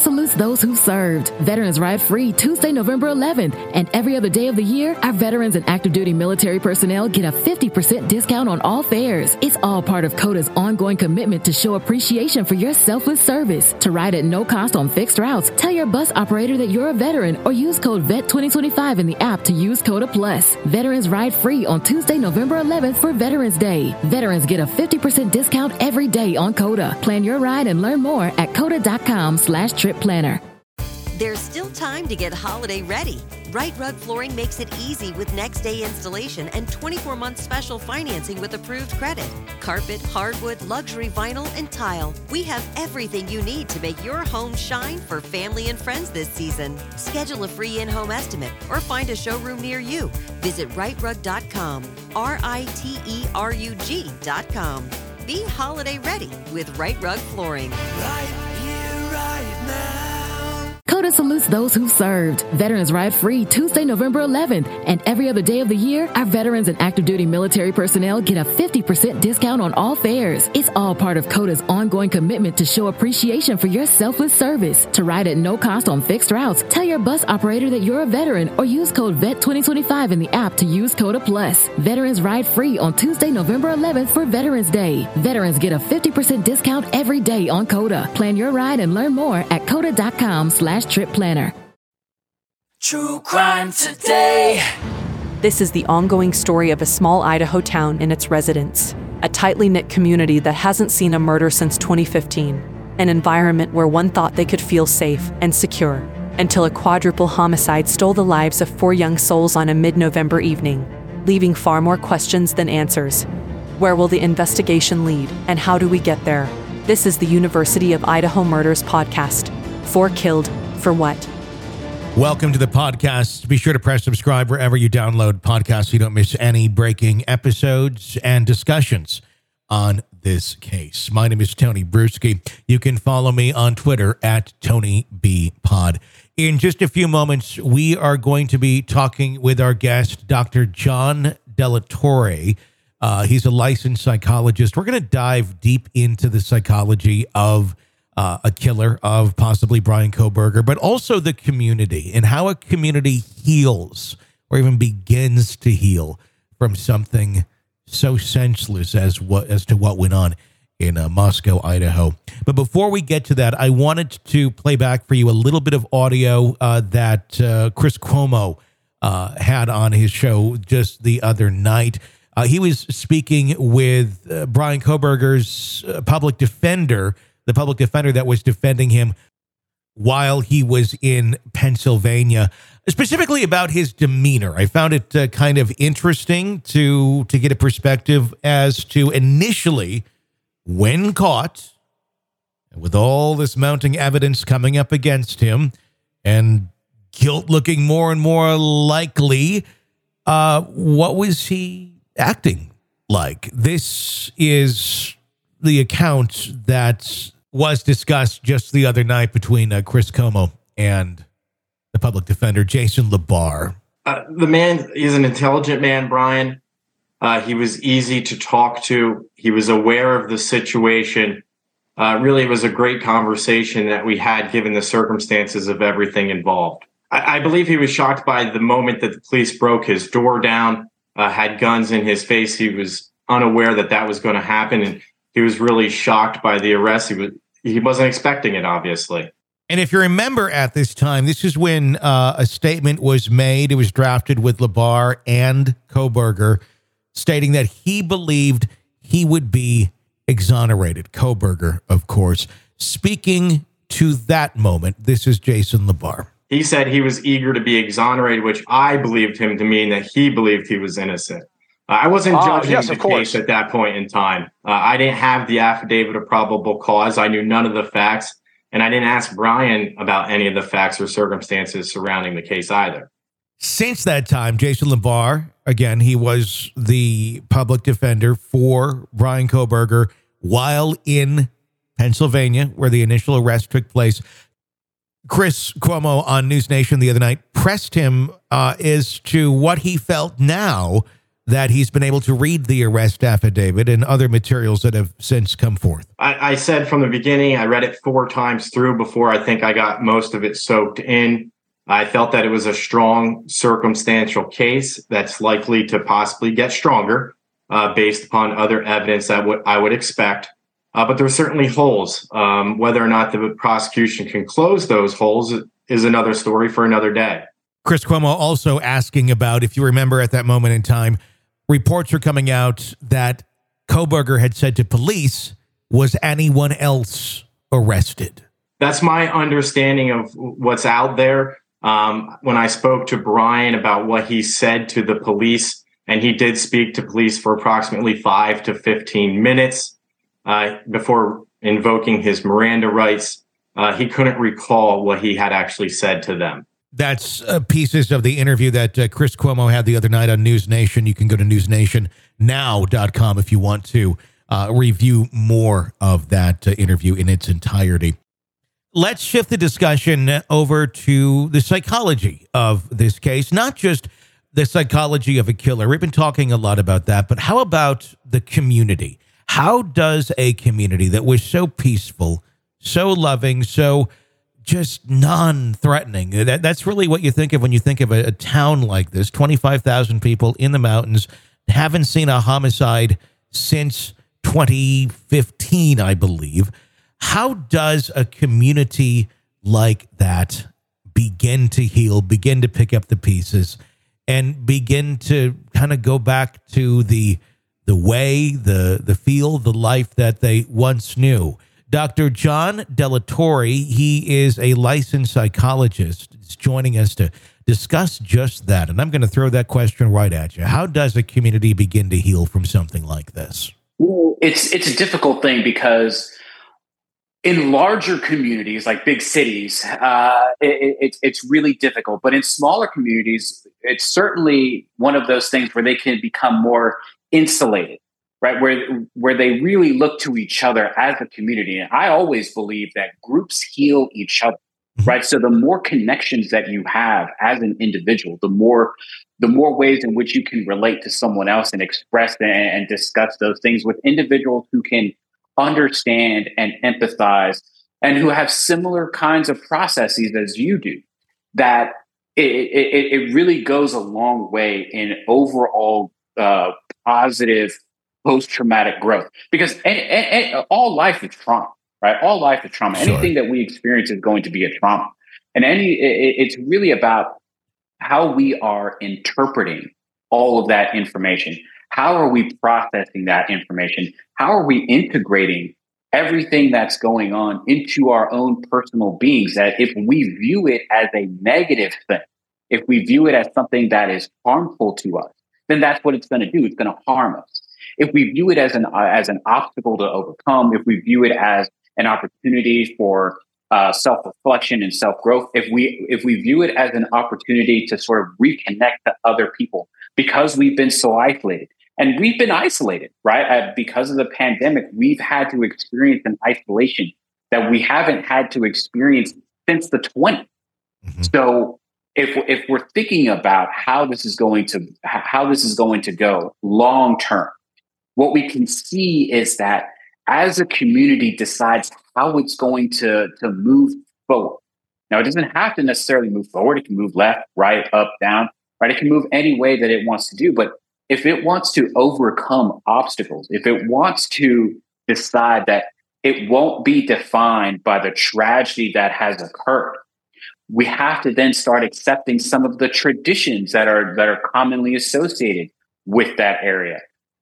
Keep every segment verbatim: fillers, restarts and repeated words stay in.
salutes those who served. Veterans Ride Free Tuesday, November eleventh. And every other day of the year, our veterans and active duty military personnel get a fifty percent discount on all fares. It's all part of CODA's ongoing commitment to show appreciation for your selfless service. To ride at no cost on fixed routes, tell your bus operator that you're a veteran or use code V E T twenty twenty-five in the app to use CODA Plus. Veterans Ride Free on Tuesday, November eleventh for Veterans Day. Veterans get a fifty percent discount every day on CODA. Plan your ride and learn more at coda.com slash trip planner. There's still time to get holiday ready. Right Rug Flooring makes it easy with next day installation and twenty-four month special financing with approved credit. Carpet, hardwood, luxury vinyl, and tile. We have everything you need to make your home shine for family and friends this season. Schedule a free in-home estimate or find a showroom near you. Visit right rug dot com, R I T E R U G dot com. Be holiday ready with Right Rug Flooring. Right here, right now. CODA salutes those who served. Veterans Ride Free Tuesday, November eleventh. And every other day of the year, our veterans and active duty military personnel get a fifty percent discount on all fares. It's all part of CODA's ongoing commitment to show appreciation for your selfless service. To ride at no cost on fixed routes, tell your bus operator that you're a veteran or use code V E T twenty twenty-five in the app to use CODA Plus. Veterans Ride Free on Tuesday, November eleventh for Veterans Day. Veterans get a fifty percent discount every day on CODA. Plan your ride and learn more at coda.com slash trip planner. True crime today. This is the ongoing story of a small Idaho town and its residents, a tightly knit community that hasn't seen a murder since twenty fifteen, an environment where one thought they could feel safe and secure, until a quadruple homicide stole the lives of four young souls on a mid-November evening, leaving far more questions than answers. Where will the investigation lead, and how do we get there? This is the University of Idaho Murders podcast. Four killed, for what? Welcome to the podcast. Be sure to press subscribe wherever you download podcasts so you don't miss any breaking episodes and discussions on this case. My name is Tony Bruschi. You can follow me on Twitter at Tony B Pod. In just a few moments, we are going to be talking with our guest, Doctor John Delatorre. Uh, he's a licensed psychologist. We're going to dive deep into the psychology of Uh, a killer, of possibly Bryan Kohberger, but also the community and how a community heals or even begins to heal from something so senseless as what as to what went on in uh, Moscow, Idaho. But before we get to that, I wanted to play back for you a little bit of audio uh, that uh, Chris Cuomo uh, had on his show just the other night. Uh, he was speaking with uh, Bryan Kohberger's uh, public defender, the public defender that was defending him while he was in Pennsylvania, specifically about his demeanor. I found it uh, kind of interesting to to get a perspective as to initially when caught, with all this mounting evidence coming up against him and guilt looking more and more likely, uh, what was he acting like? This is the account that was discussed just the other night between uh, Chris Cuomo and the public defender, Jason LaBar. Uh, the man is an intelligent man, Bryan. Uh, he was easy to talk to. He was aware of the situation. Uh, really, it was a great conversation that we had given the circumstances of everything involved. I, I believe he was shocked by the moment that the police broke his door down, uh, had guns in his face. He was unaware that that was going to happen, and he was really shocked by the arrest. He was he wasn't expecting it, obviously. And if you remember at this time, this is when uh, a statement was made. It was drafted with LaBar and Kohberger, stating that he believed he would be exonerated. Kohberger, of course. Speaking to that moment, this is Jason LaBar. He said he was eager to be exonerated, which I believed him to mean that he believed he was innocent. Uh, I wasn't uh, judging yes, the of course. case at that point in time. Uh, I didn't have the affidavit of probable cause. I knew none of the facts. And I didn't ask Bryan about any of the facts or circumstances surrounding the case either. Since that time, Jason LaBar, again, he was the public defender for Bryan Kohberger while in Pennsylvania, where the initial arrest took place. Chris Cuomo on News Nation the other night pressed him uh, as to what he felt now that he's been able to read the arrest affidavit and other materials that have since come forth? I, I said from the beginning, I read it four times through before I think I got most of it soaked in. I felt that it was a strong circumstantial case that's likely to possibly get stronger uh, based upon other evidence that w- I would expect. Uh, but there are certainly holes. Um, whether or not the prosecution can close those holes is another story for another day. Chris Cuomo also asking about, if you remember at that moment in time, reports are coming out that Kohberger had said to police, was anyone else arrested? That's my understanding of what's out there. Um, when I spoke to Brian about what he said to the police, and he did speak to police for approximately five to fifteen minutes uh, before invoking his Miranda rights, uh, he couldn't recall what he had actually said to them. That's uh, pieces of the interview that uh, Chris Cuomo had the other night on News Nation. You can go to news nation now dot com if you want to uh, review more of that uh, interview in its entirety. Let's shift the discussion over to the psychology of this case, not just the psychology of a killer. We've been talking a lot about that, but how about the community? How does a community that was so peaceful, so loving, so just non-threatening, that, that's really what you think of when you think of a, a town like this, twenty-five thousand people in the mountains, haven't seen a homicide since twenty fifteen, I believe. How does a community like that begin to heal, begin to pick up the pieces, and begin to kind of go back to the the way, the the feel, the life that they once knew? Doctor John Delatorre, he is a licensed psychologist, is joining us to discuss just that. And I'm going to throw that question right at you. How does a community begin to heal from something like this? Well, it's it's a difficult thing because in larger communities like big cities, uh, it, it, it's really difficult. But in smaller communities, it's certainly one of those things where they can become more insulated, right? Where where they really look to each other as a community. And I always believe that groups heal each other, mm-hmm. right? So the more connections that you have as an individual, the more the more ways in which you can relate to someone else and express and, and discuss those things with individuals who can understand and empathize and who have similar kinds of processes as you do, that it, it, it really goes a long way in overall uh, positive post-traumatic growth. Because a, a, a, all life is trauma, right? All life is trauma. Sure. Anything that we experience is going to be a trauma. And any it, it's really about how we are interpreting all of that information. How are we processing that information? How are we integrating everything that's going on into our own personal beings? That if we view it as a negative thing, if we view it as something that is harmful to us, then that's what it's going to do. It's going to harm us. If we view it as an uh, as an obstacle to overcome, if we view it as an opportunity for uh, self-reflection and self-growth, if we if we view it as an opportunity to sort of reconnect to other people, because we've been so isolated. And we've been isolated, right? Uh, because of the pandemic, we've had to experience an isolation that we haven't had to experience since the twenties. Mm-hmm. So if if we're thinking about how this is going to how this is going to go long term, what we can see is that as a community decides how it's going to, to move forward. Now, it doesn't have to necessarily move forward. It can move left, right, up, down, right? It can move any way that it wants to do. But if it wants to overcome obstacles, if it wants to decide that it won't be defined by the tragedy that has occurred, we have to then start accepting some of the traditions that are that are commonly associated with that area.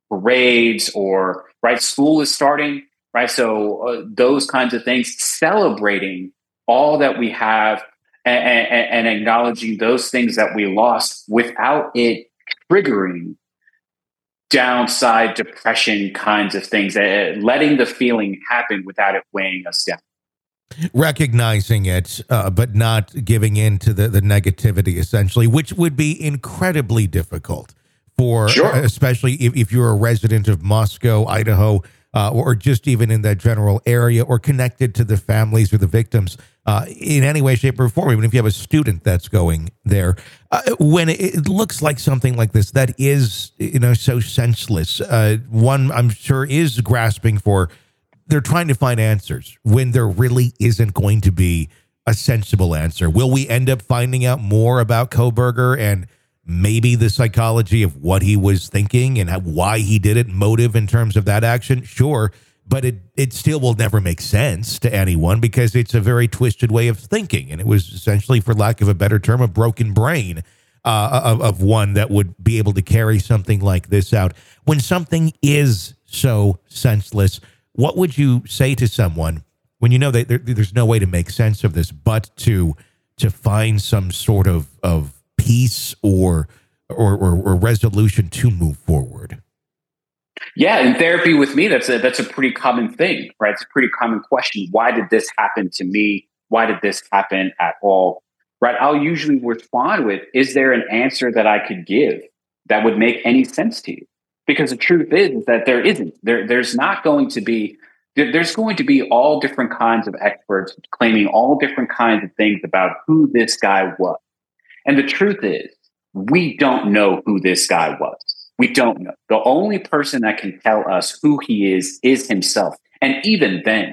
Parades or, right, school is starting, right? So uh, those kinds of things, celebrating all that we have and, and, and acknowledging those things that we lost without it triggering downside depression kinds of things, uh, letting the feeling happen without it weighing us down. Recognizing it, uh, but not giving in to the, the negativity, essentially, which would be incredibly difficult for, sure. uh, especially if, if you're a resident of Moscow, Idaho, uh, or just even in that general area or connected to the families or the victims uh, in any way, shape, or form, even if you have a student that's going there. Uh, when it, it looks like something like this that is, you know, so senseless, uh, one I'm sure is grasping for, they're trying to find answers when there really isn't going to be a sensible answer. Will we end up finding out more about Kohberger and maybe the psychology of what he was thinking and how, why he did it, motive in terms of that action? Sure. But it, it still will never make sense to anyone because it's a very twisted way of thinking. And it was essentially, for lack of a better term, a broken brain uh, of, of one that would be able to carry something like this out. When something is so senseless, what would you say to someone when you know that there, there's no way to make sense of this but to to find some sort of, of peace or, or, or, or resolution to move forward? Yeah, in therapy with me, that's a that's a pretty common thing, right? It's a pretty common question. Why did this happen to me? Why did this happen at all? Right? I'll usually respond with, is there an answer that I could give that would make any sense to you? Because the truth is that there isn't. There, there's not going to be, there, there's going to be all different kinds of experts claiming all different kinds of things about who this guy was. And the truth is, we don't know who this guy was. We don't know. The only person that can tell us who he is is himself. And even then,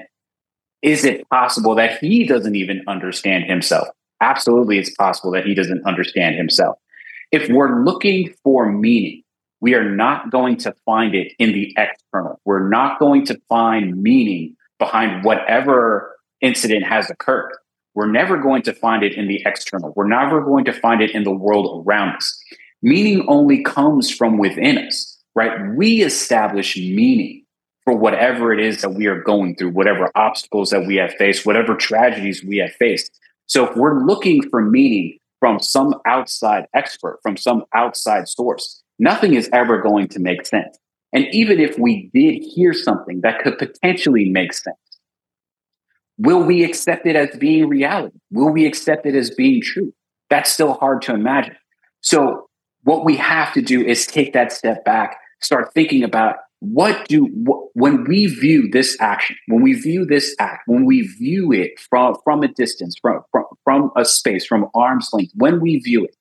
is it possible that he doesn't even understand himself? Absolutely, it's possible that he doesn't understand himself. If we're looking for meaning, we are not going to find it in the external. We're not going to find meaning behind whatever incident has occurred. We're never going to find it in the external. We're never going to find it in the world around us. Meaning only comes from within us, right? We establish meaning for whatever it is that we are going through, whatever obstacles that we have faced, whatever tragedies we have faced. So if we're looking for meaning from some outside expert, from some outside source, nothing is ever going to make sense. And even if we did hear something that could potentially make sense, will we accept it as being reality? Will we accept it as being true? That's still hard to imagine. So what we have to do is take that step back, start thinking about what do, wh- when we view this action, when we view this act, when we view it from, from a distance, from, from, from a space, from arm's length, when we view it,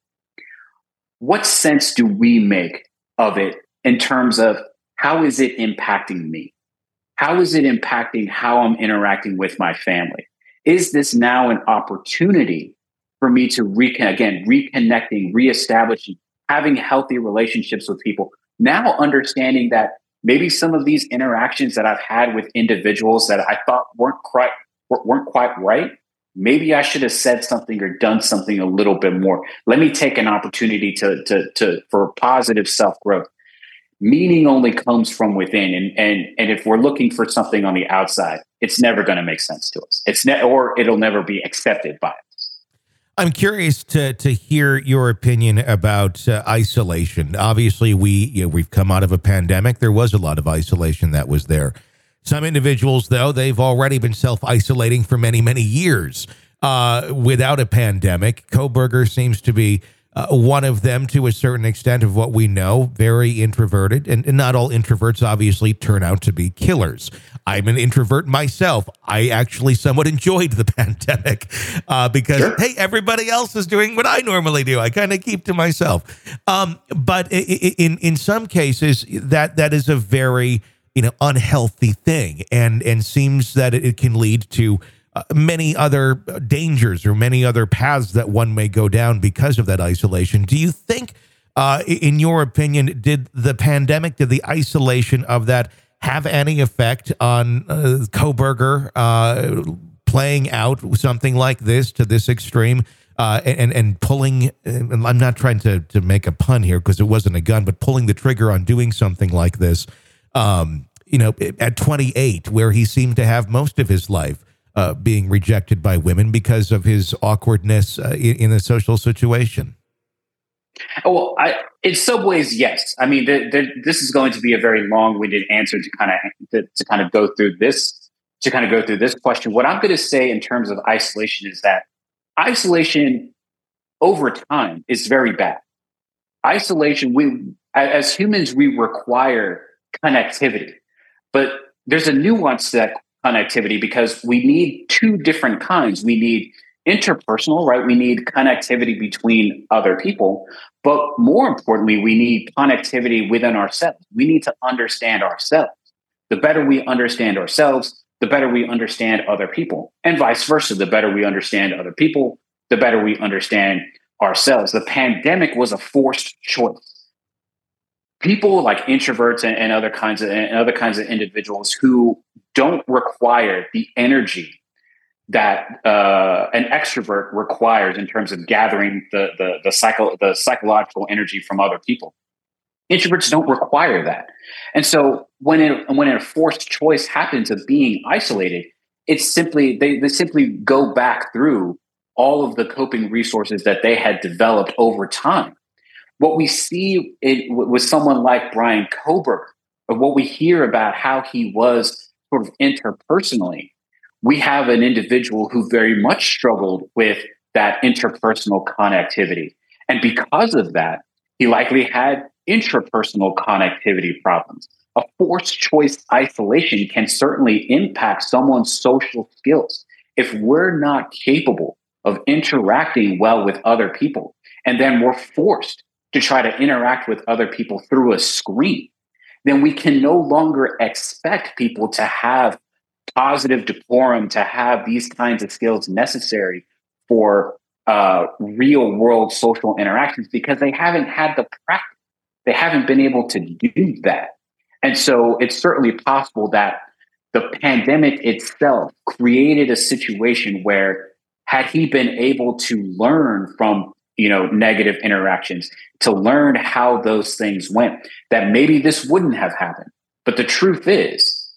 what sense do we make of it in terms of how is it impacting me? How is it impacting how I'm interacting with my family? Is this now an opportunity for me to reconnect, again, reconnecting, reestablishing, having healthy relationships with people, now understanding that maybe some of these interactions that I've had with individuals that I thought weren't quite weren't quite right, maybe I should have said something or done something a little bit more. Let me take an opportunity to to to for positive self-growth. Meaning only comes from within, and and and if we're looking for something on the outside, it's never going to make sense to us. It's ne- or it'll never be accepted by us. I'm curious to to hear your opinion about uh, isolation. Obviously, we you know, we've come out of a pandemic. There was a lot of isolation that was there. Some individuals, though, they've already been self-isolating for many, many years uh, without a pandemic. Kohberger seems to be uh, one of them to a certain extent of what we know, very introverted. And, and not all introverts obviously turn out to be killers. I'm an introvert myself. I actually somewhat enjoyed the pandemic uh, because, sure. hey, everybody else is doing what I normally do. I kind of keep to myself. Um, but in in some cases, that that is a very you know unhealthy thing, and and seems that it can lead to uh, many other dangers or many other paths that one may go down because of that isolation. Do you think, uh, in your opinion, did the pandemic, did the isolation of that have any effect on uh, Kohberger uh, playing out something like this to this extreme uh, and and pulling? And I'm not trying to to make a pun here because it wasn't a gun, but pulling the trigger on doing something like this. Um, you know, at twenty-eight, where he seemed to have most of his life uh, being rejected by women because of his awkwardness uh, in, in a social situation. Well, I, in some ways, yes. I mean, the, the, this is going to be a very long-winded answer to kind of to, to kind of go through this to kind of go through this question. What I'm going to say in terms of isolation is that isolation over time is very bad. Isolation, we as humans, we require connectivity, but there's a nuance to that connectivity because we need two different kinds. We need interpersonal, right? We need connectivity between other people, but more importantly, we need connectivity within ourselves. We need to understand ourselves. The better we understand ourselves, the better we understand other people, and vice versa. The better we understand other people, the better we understand ourselves. The pandemic was a forced choice. People like introverts and, and other kinds of and other kinds of individuals who don't require the energy that uh, an extrovert requires in terms of gathering the the the psycho the psychological energy from other people. Introverts don't require that, and so when it, when a forced choice happens of being isolated, it's simply they they simply go back through all of the coping resources that they had developed over time. What we see it, with someone like Bryan Kohberger, or what we hear about how he was sort of interpersonally, we have an individual who very much struggled with that interpersonal connectivity. And because of that, he likely had intrapersonal connectivity problems. A forced choice isolation can certainly impact someone's social skills. If we're not capable of interacting well with other people, and then we're forced to try to interact with other people through a screen, then we can no longer expect people to have positive decorum, to have these kinds of skills necessary for uh, real world social interactions because they haven't had the practice. They haven't been able to do that. And so it's certainly possible that the pandemic itself created a situation where had he been able to learn from you know, negative interactions, to learn how those things went, that maybe this wouldn't have happened. But the truth is,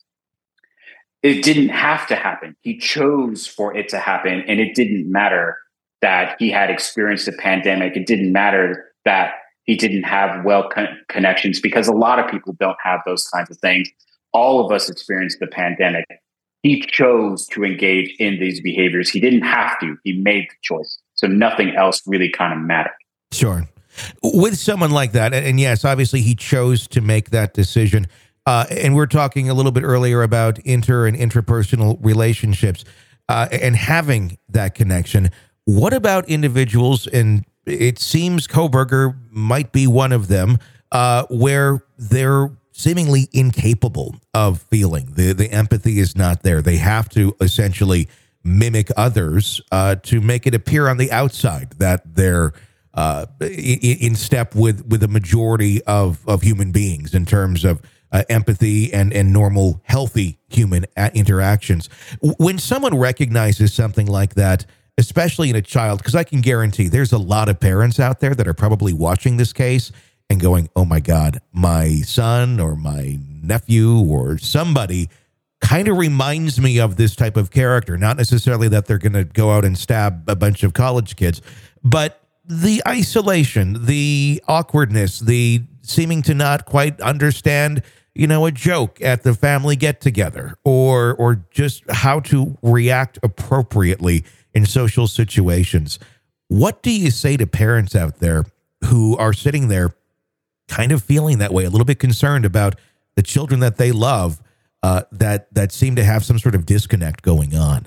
it didn't have to happen. He chose for it to happen. And it didn't matter that he had experienced a pandemic. It didn't matter that he didn't have well con- connections because a lot of people don't have those kinds of things. All of us experienced the pandemic. He chose to engage in these behaviors. He didn't have to. He made the choice. So nothing else really kind of mattered. Sure. With someone like that, and, and yes, obviously he chose to make that decision. Uh, and we're talking a little bit earlier about inter and intrapersonal relationships uh, and having that connection. What about individuals, and it seems Kohberger might be one of them, uh, where they're seemingly incapable of feeling. The, the empathy is not there. They have to essentially mimic others uh, to make it appear on the outside that they're uh, in, in step with, with the majority of, of human beings in terms of uh, empathy and, and normal, healthy human interactions. When someone recognizes something like that, especially in a child, because I can guarantee there's a lot of parents out there that are probably watching this case and going, oh my God, my son or my nephew or somebody kind of reminds me of this type of character. Not necessarily that they're going to go out and stab a bunch of college kids, but the isolation, the awkwardness, the seeming to not quite understand, you know, a joke at the family get together or, or just how to react appropriately in social situations. What do you say to parents out there who are sitting there kind of feeling that way, a little bit concerned about the children that they love, Uh, that that seem to have some sort of disconnect going on?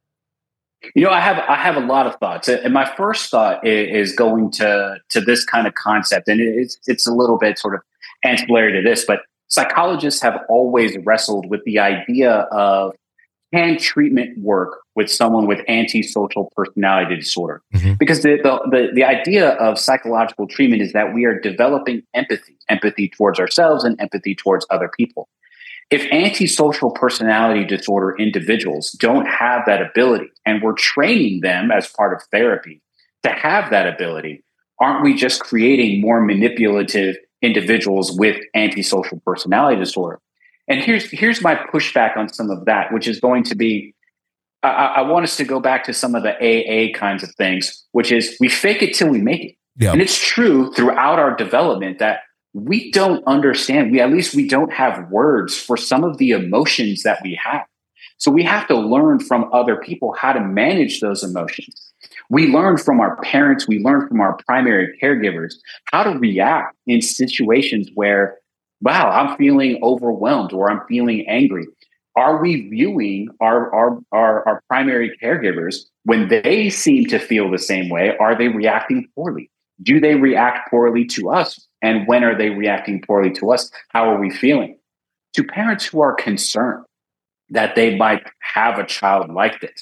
You know, I have I have a lot of thoughts, and my first thought is, is going to to this kind of concept, and it's it's a little bit sort of ancillary to this, but psychologists have always wrestled with the idea of can treatment work with someone with antisocial personality disorder? Mm-hmm. Because the, the the the idea of psychological treatment is that we are developing empathy, empathy towards ourselves and empathy towards other people. If antisocial personality disorder individuals don't have that ability, and we're training them as part of therapy to have that ability, aren't we just creating more manipulative individuals with antisocial personality disorder? And here's here's my pushback on some of that, which is going to be, I, I want us to go back to some of the A A kinds of things, which is we fake it till we make it. Yeah. And it's true throughout our development that we don't understand, we at least we don't have words for some of the emotions that we have. So we have to learn from other people how to manage those emotions. We learn from our parents, we learn from our primary caregivers how to react in situations where, wow, I'm feeling overwhelmed or I'm feeling angry. are we viewing our, our, our, our primary caregivers when they seem to feel the same way? Are they reacting poorly? Do they react poorly to us? And when are they reacting poorly to us? How are we feeling? To parents who are concerned that they might have a child like this,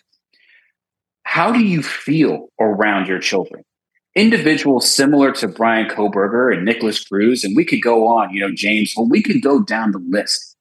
how do you feel around your children? Individuals similar to Bryan Kohberger and Nicholas Cruz, and we could go on, you know, James, well, we could go down the list.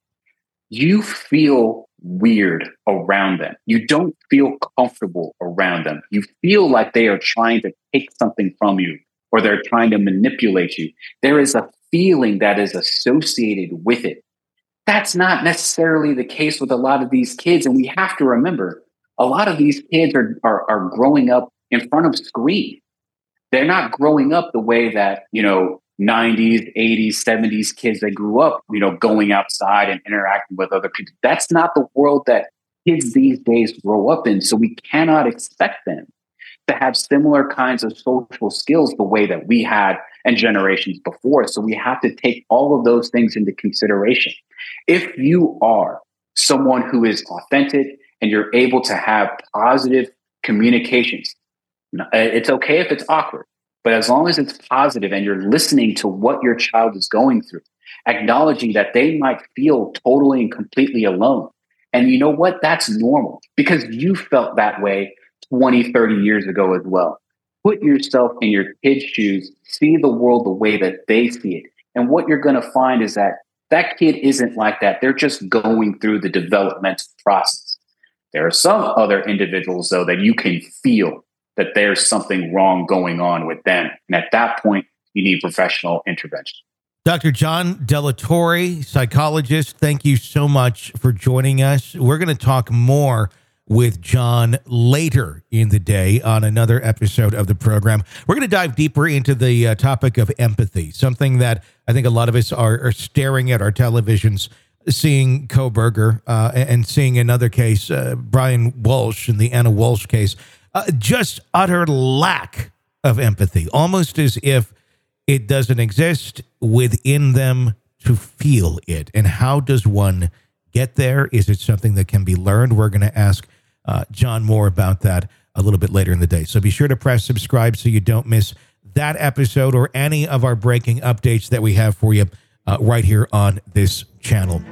You feel weird around them. You don't feel comfortable around them. You feel like they are trying to take something from you or they're trying to manipulate you. There is a feeling that is associated with it. That's not necessarily the case with a lot of these kids. And we have to remember, a lot of these kids are, are, are growing up in front of screens. They're not growing up the way that, you know, nineties, eighties, seventies kids that grew up, you know, going outside and interacting with other people. That's not the world that kids these days grow up in. So we cannot expect them to have similar kinds of social skills the way that we had and generations before. So we have to take all of those things into consideration. If you are someone who is authentic and you're able to have positive communications, it's okay if it's awkward, but as long as it's positive and you're listening to what your child is going through, acknowledging that they might feel totally and completely alone. And you know what? That's normal because you felt that way twenty, thirty years ago as well. Put yourself in your kid's shoes, see the world the way that they see it. And what you're going to find is that that kid isn't like that. They're just going through the developmental process. There are some other individuals, though, that you can feel that there's something wrong going on with them. And at that point, you need professional intervention. Doctor John Delatorre, psychologist, thank you so much for joining us. We're going to talk more with John later in the day on another episode of the program. We're going to dive deeper into the uh, topic of empathy, something that I think a lot of us are, are staring at our televisions, seeing Kohberger uh, and seeing another case, uh, Brian Walsh in the Anna Walsh case. Uh, just utter lack of empathy, almost as if it doesn't exist within them to feel it. And how does one get there? Is it something that can be learned? We're going to ask uh, John more about that a little bit later in the day. So be sure to press subscribe so you don't miss that episode or any of our breaking updates that we have for you uh, right here on this channel.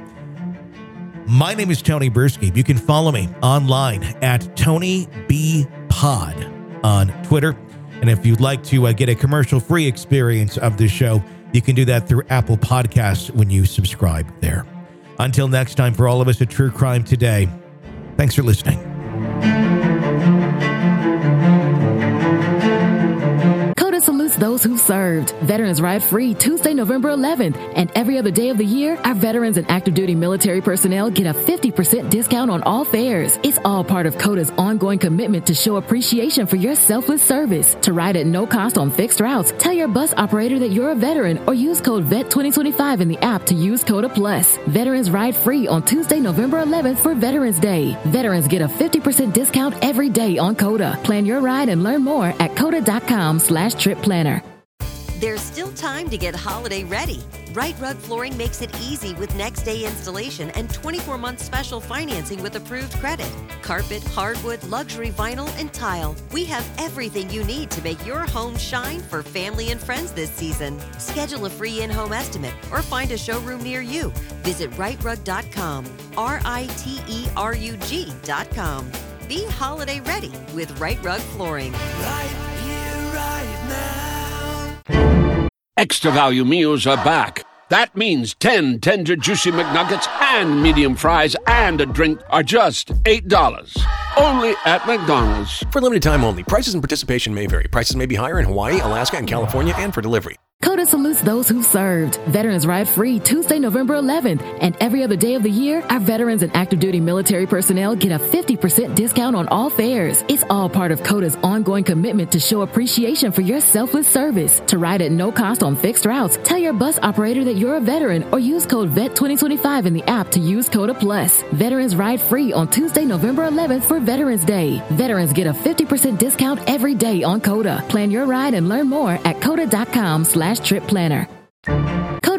My name is Tony Bruschi. You can follow me online at Tony B Pod on Twitter. And if you'd like to uh, get a commercial-free experience of this show, you can do that through Apple Podcasts when you subscribe there. Until next time, for all of us at True Crime Today, thanks for listening. Salutes those who served. Veterans Ride Free Tuesday, November eleventh. And every other day of the year, our veterans and active duty military personnel get a fifty percent discount on all fares. It's all part of CODA's ongoing commitment to show appreciation for your selfless service. To ride at no cost on fixed routes, tell your bus operator that you're a veteran or use code V E T twenty twenty-five in the app to use CODA Plus. Veterans Ride Free on Tuesday, November eleventh for Veterans Day. Veterans get a fifty percent discount every day on CODA. Plan your ride and learn more at coda.com slash trip planner. There's still time to get holiday ready. Right Rug Flooring makes it easy with next day installation and twenty-four month special financing with approved credit. Carpet, hardwood, luxury vinyl, and tile. We have everything you need to make your home shine for family and friends this season. Schedule a free in-home estimate or find a showroom near you. Visit right rug dot com, R I T E R U G dot com. Be holiday ready with Right Rug Flooring. Right here, right now. Extra value meals are back. That means ten tender, juicy McNuggets and medium fries and a drink are just eight dollars. Only at McDonald's. For limited time only. Prices and participation may vary. Prices may be higher in Hawaii, Alaska, and California, and for delivery. CODA salutes those who served. Veterans Ride Free Tuesday, November eleventh. And every other day of the year, our veterans and active duty military personnel get a fifty percent discount on all fares. It's all part of CODA's ongoing commitment to show appreciation for your selfless service. To ride at no cost on fixed routes, tell your bus operator that you're a veteran or use code V E T twenty twenty-five in the app to use CODA Plus. Veterans Ride Free on Tuesday, November eleventh for Veterans Day. Veterans get a fifty percent discount every day on CODA. Plan your ride and learn more at coda.com slash trip planner. CODA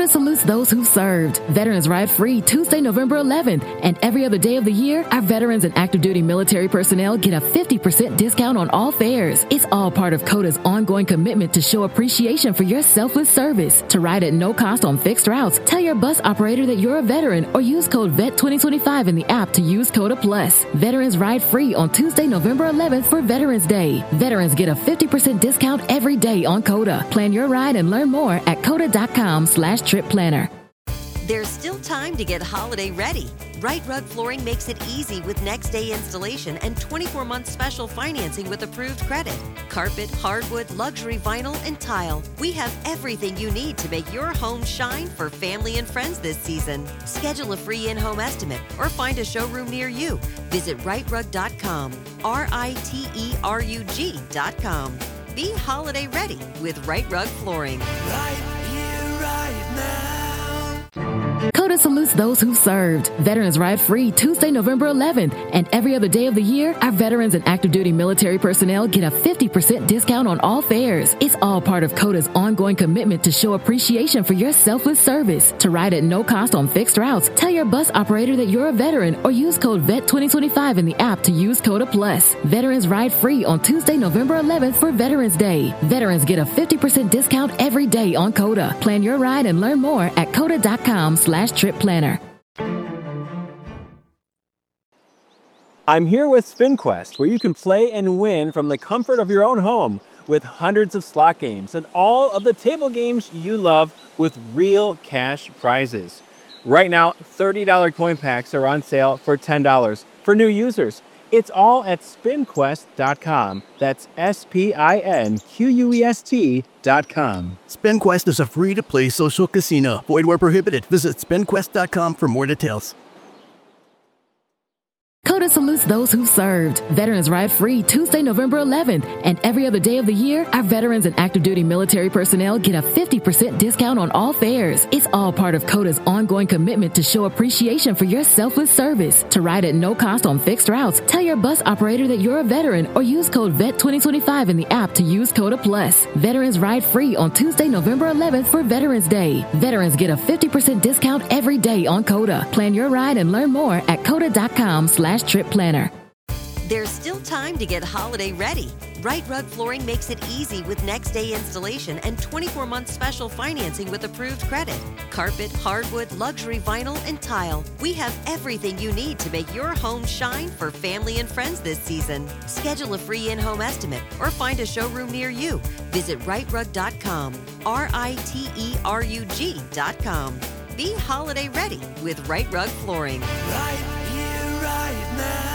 CODA salutes those who served. Veterans Ride Free Tuesday, November eleventh, and every other day of the year, our veterans and active duty military personnel get a fifty percent discount on all fares. It's all part of CODA's ongoing commitment to show appreciation for your selfless service. To ride at no cost on fixed routes, tell your bus operator that you're a veteran or use code V E T twenty twenty-five in the app to use CODA Plus. Veterans Ride Free on Tuesday, November eleventh for Veterans Day. Veterans get a fifty percent discount every day on CODA. Plan your ride and learn more at coda.com slash trip planner. There's still time to get holiday ready. Right Rug Flooring makes it easy with next day installation and twenty-four month special financing with approved credit. Carpet, hardwood, luxury vinyl, and tile. We have everything you need to make your home shine for family and friends this season. Schedule a free in-home estimate or find a showroom near you. Visit right rug dot com, R I T E R U G dot com. Be holiday ready with Right Rug Flooring. Right here, right now. CODA salutes those who served. Veterans Ride Free Tuesday, November eleventh, and every other day of the year, our veterans and active duty military personnel get a fifty percent discount on all fares. It's all part of CODA's ongoing commitment to show appreciation for your selfless service. To ride at no cost on fixed routes, tell your bus operator that you're a veteran or use code V E T twenty twenty-five in the app to use CODA Plus. Veterans Ride Free on Tuesday, November eleventh for Veterans Day. Veterans get a fifty percent discount every day on CODA. Plan your ride and learn more at coda.com slash trip planner. I'm here with SpinQuest, where you can play and win from the comfort of your own home with hundreds of slot games and all of the table games you love with real cash prizes. Right now, thirty dollars coin packs are on sale for ten dollars for new users. It's all at spin quest dot com. That's S P I N Q U E S T dot com. SpinQuest is a free-to-play social casino. Void where prohibited. Visit spin quest dot com for more details. CODA salutes those who served. Veterans Ride Free Tuesday, November eleventh, and every other day of the year, our veterans and active duty military personnel get a fifty percent discount on all fares. It's all part of CODA's ongoing commitment to show appreciation for your selfless service. To ride at no cost on fixed routes, tell your bus operator that you're a veteran or use code V E T twenty twenty-five in the app to use CODA Plus. Veterans Ride Free on Tuesday, November eleventh for Veterans Day. Veterans get a fifty percent discount every day on CODA. Plan your ride and learn more at coda.com slash trip planner. There's still time to get holiday ready. Right Rug Flooring makes it easy with next day installation and twenty-four month special financing with approved credit. Carpet, hardwood, luxury vinyl, and tile. We have everything you need to make your home shine for family and friends this season. Schedule a free in-home estimate or find a showroom near you. Visit right rug dot com, R I T E R U G dot com. Be holiday ready with Right Rug Flooring. Right here, right now.